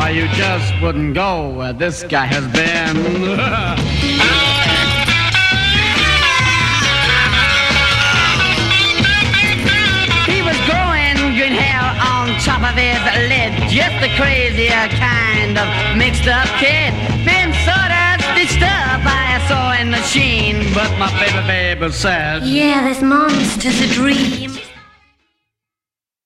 why you just wouldn't go where this guy has been. He was growing green hair on top of his lid, just a crazier kind of mixed up kid. Been sort of stitched up by a sewing machine, but my baby said, yeah, this monster's a dream.